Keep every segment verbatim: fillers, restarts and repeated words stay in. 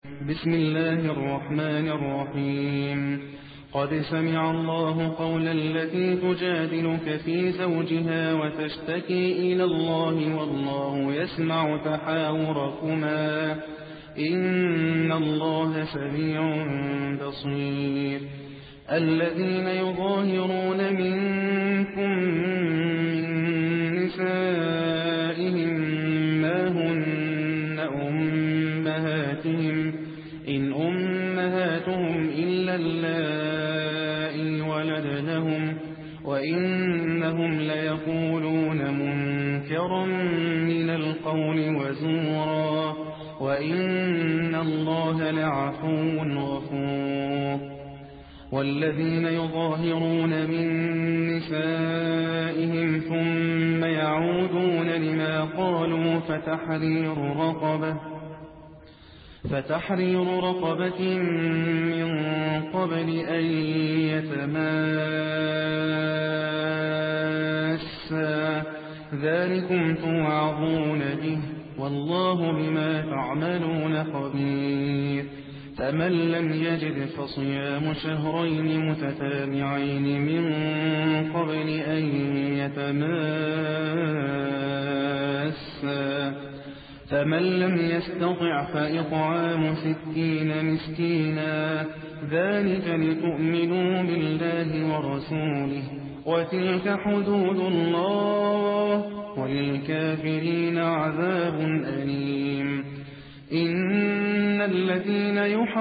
بسم الله الرحمن الرحيم. قد سمع الله قول التي تجادلك في زوجها وتشتكي إلى الله والله يسمع تحاوركما إن الله سميع بصير. الذين يظاهرون منكم من نسائهم ما هن أمهاتهم إن أمهاتهم إلا اللائي ولدنهم وإنهم ليقولون منكرا من القول وزورا وإن الله لعفو غفور. والذين يظاهرون من نسائهم ثم يعودون لما قالوا فتحرير رقبة فتحرير رقبة من قبل أن يتماسا ذلكم توعظون به والله بما تعملون خبير. فمن لم يجد فصيام شهرين متتابعين من قبل أن يتماسا فمن لم يستطع فإطعام ستين مسكينا ذلك لتؤمنوا بالله ورسوله وتلك حدود الله وللكافرين عذاب أليم. إن الذين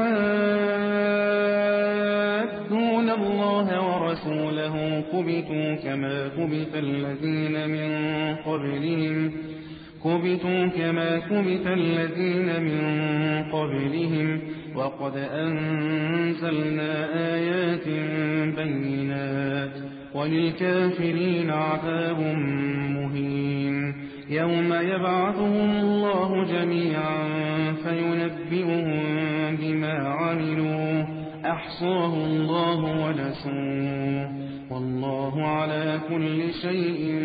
يحادون الله ورسوله كبتوا كما كبت الذين من قبلهم كبتوا كما كبت الذين من قبلهم وقد أنزلنا آيات بينات وللكافرين عذاب مهين. يوم يبعثهم الله جميعا فينبئهم بما عملوا أحصاه الله ونسوه والله على كل شيء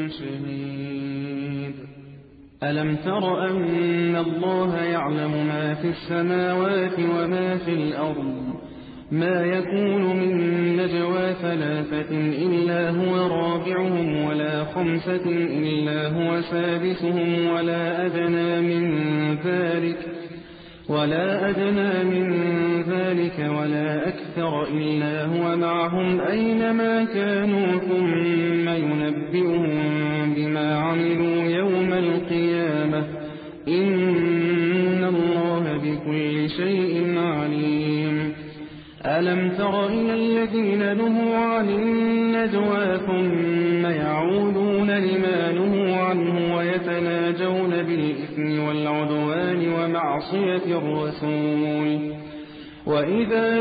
شهيد. ألم تر أن الله يعلم ما في السماوات وما في الأرض ما يكون من نجوى ثلاثة إلا هو رابعهم ولا خمسة إلا هو سادسهم ولا أدنى من ذلك ولا أدنى من ذلك ولا أكثر إلا هو معهم أينما كانوا ثم ينبئهم بما عملوا يوم القيامة إن الله بكل شيء عليم. ألم تر إلى الذين نهوا عن النجوى ثم يعودون لما نهوا عنه ويتناجون بالإثم والعدوان ومعصية الرسول وإذا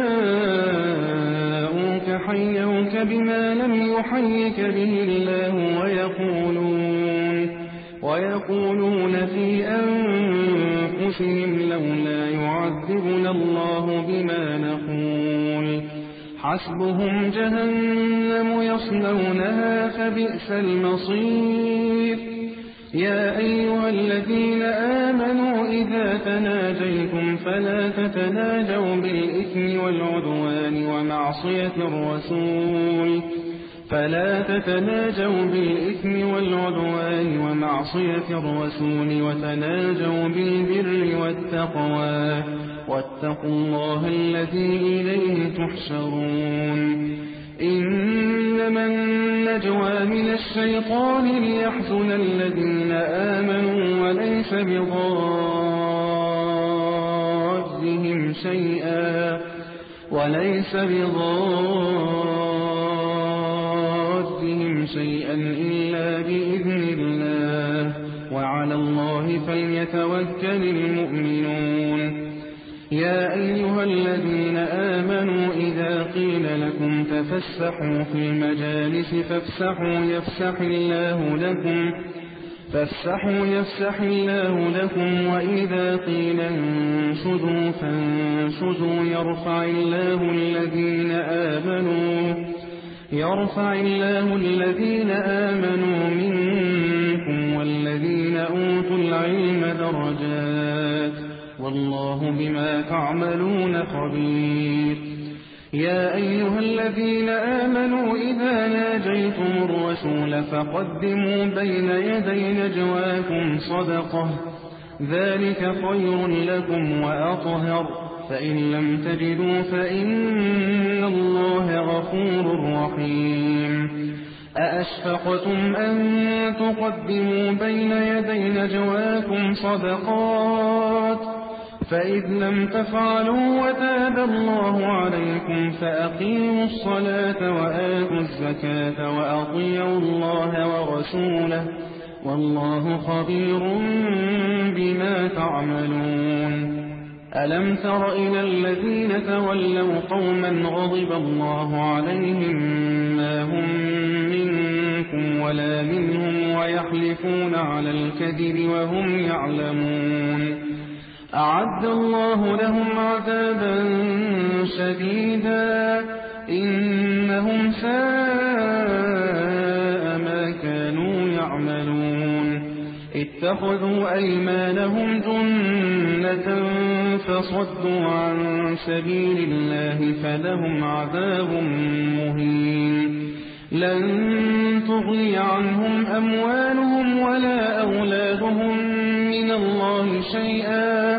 جاءوك حيوك بما لم يحيك به الله ويقولون ويقولون في أنفسهم لولا يعذبنا الله بما نقول حسبهم جهنم يصلونها فبئس المصير. يا أيها الذين آمنوا إذا تناجيتم فلا تتناجوا بالإثم والعدوان ومعصية الرسول فلا تتناجوا بالإثم والعدوان ومعصية الرسول وتناجوا بالبر والتقوى واتقوا الله الذي إليه تحشرون. إنما النجوى من الشيطان ليحزن الذين آمنوا وليس بضارهم شيئا وليس بضارهم شيئا إلا بإذن الله وعلى الله فليتوكل المؤمنون. يا أيها الذين آمنوا إذا قيل لكم تفسحوا في المجالس فافسحوا يفسح الله لكم فافسحوا يفسح الله لكم وإذا قيل انشزوا فانشزوا يرفع الله الذين آمنوا يرفع الله الذين آمنوا منكم والذين أوتوا العلم درجات والله بما تعملون خبير. يا أيها الذين آمنوا إذا ناجيتم الرسول فقدموا بين يدي نجواكم صدقة ذلك خير لكم وأطهر فإن لم تجدوا فإن الله غفور رحيم. أأشفقتم أن تقدموا بين يدي نجواكم صدقات فإذ لم تفعلوا وتاب الله عليكم فأقيموا الصلاة وآتوا الزكاة وأطيعوا الله ورسوله والله خبير بما تعملون. ألم تر إلى الذين تولوا قوما غضب الله عليهم ما هم منكم ولا منهم ويحلفون على الكذب وهم يعلمون أعد الله لهم عذابا شديدا إنهم ساء ما كانوا يعملون. اتخذوا أيمانهم جنة فصدوا عن سبيل الله فلهم عذاب مهين. لن تغني عنهم أموالهم ولا أولادهم من الله شيئا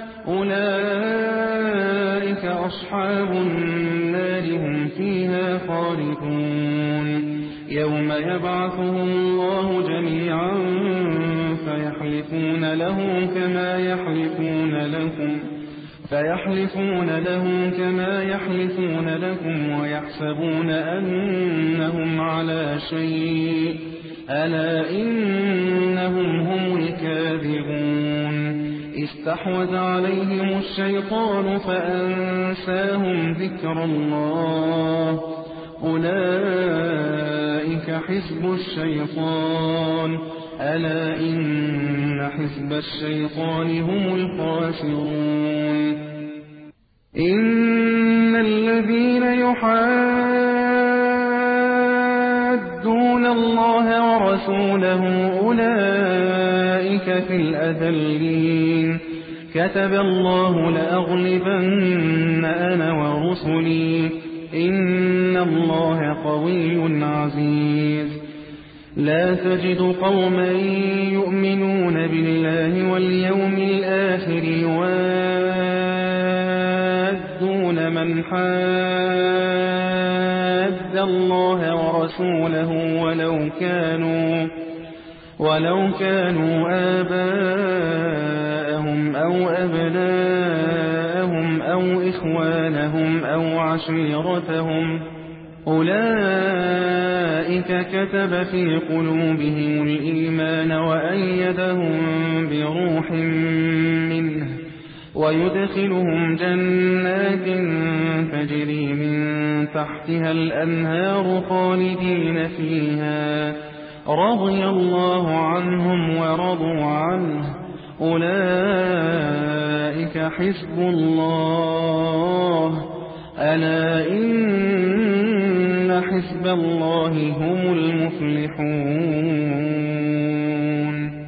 أولئك أصحاب النار هم فيها خالدون. يوم يبعثهم الله جميعا فيحلفون له كما يحلفون لكم فيحلفون له كما يحلفون لكم ويحسبون أنهم على شيء ألا إنهم هم الكاذبون. استحوذ عليهم الشيطان فأنساهم ذكر الله أولئك حزب الشيطان ألا إن حزب الشيطان هم الخاسرون. إن الذين يحادون الله ورسوله أولئك في الأذلين. كتب الله لأغلبن أنا ورسلي إن الله قوي عزيز. لا تجد قوما يؤمنون بالله واليوم الآخر يوادون من حاد الله ورسوله ولو كانوا ولو كانوا آباءهم أو أبناءهم أو إخوانهم أو عشيرتهم أولئك كتب في قلوبهم الإيمان وأيدهم بروح منه ويدخلهم جنات تجري من تحتها الأنهار خالدين فيها رضي الله عنهم ورضوا عنه أولئك حزب الله ألا إن حزب الله هم المفلحون.